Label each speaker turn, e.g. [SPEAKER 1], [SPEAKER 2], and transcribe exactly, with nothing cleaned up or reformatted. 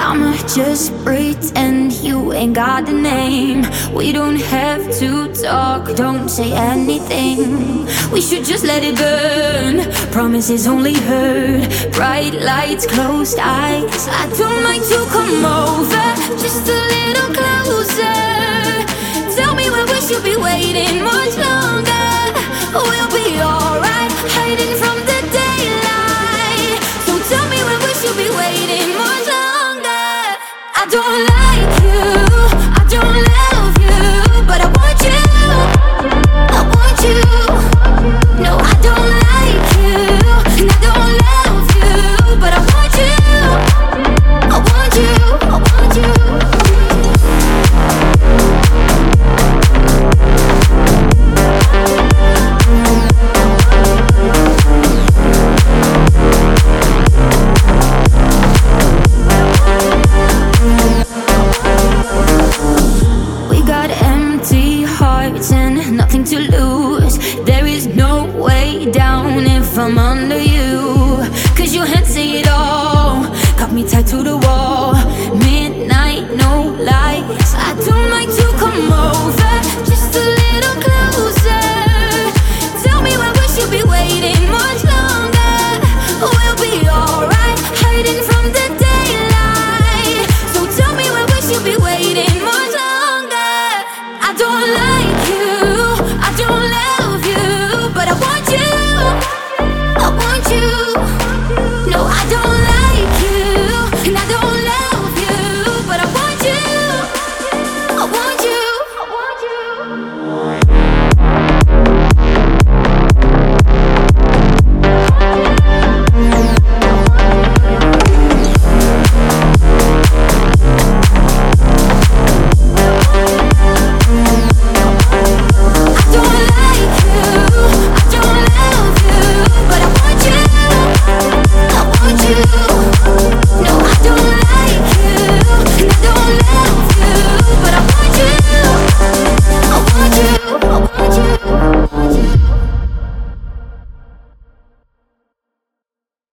[SPEAKER 1] I'ma just pretend you ain't got a name. We don't have to talk, don't say anything. We should just let it burn. Promises only hurt. Bright lights, closed eyes. I don't mind to come over, just a little closer. Tell me when we should be waiting much longer. We'll be alright, hiding from the daylight. So tell me when we should be waiting much longer. I don't like you, I don't love you, but I want you, I want you. No, I don't like you, and I don't love you, but I want you, I want you, I want you. And nothing to lose. There is no way down if I'm under you. Cause your hands say it all.